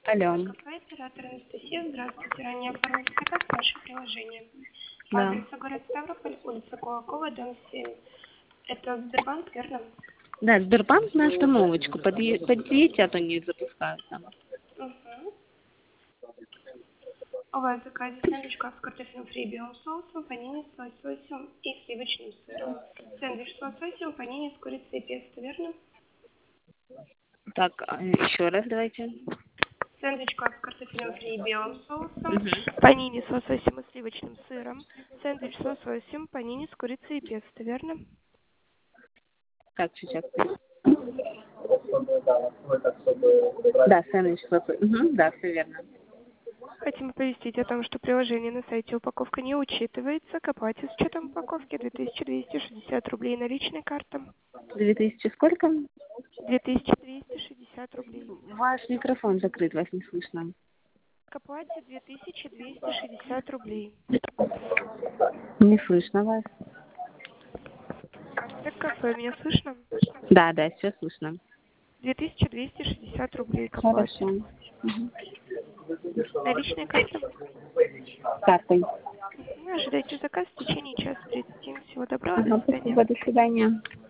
Алло. Кафе, оператор Анастасия. Здравствуйте. Ранее оформили заказ в наше приложение. По Да. адресу город Ставрополь, улица Кулакова, дом 7. Это Сбербанк, верно? Да, Сбербанк на остановочку. Подъедете, а то не запускают там. Угу. У вас в заказе сэндвичка с картофельным фри и белым соусом, панини с лососем и сливочным сыром. Сэндвич с лососем, панини с курицей и песто, верно? Так, еще раз давайте. Сэндвичка с картофельным фри и белым соусом, Угу. панини с лососем и сливочным сыром, сэндвич с лососем, панини с курицей и песто, верно? Так, сейчас. Да, сэндвич. Угу, да, все верно. Хотим оповестить о том, что приложение на сайте упаковка не учитывается. К оплате с учетом упаковки 2260 рублей наличной картой. 2000 сколько? 2260 рублей. Ваш микрофон закрыт, вас не слышно. К оплате 2260 рублей. Не слышно вас. Каспер кафе, меня слышно? Да, да, все слышно. 2260 рублей к оплате. Хорошо. Угу. Наличная карта? Картой. Ожидайте заказ в течение часа 30. Всего доброго, до Ага, свидания. спасибо, до свидания.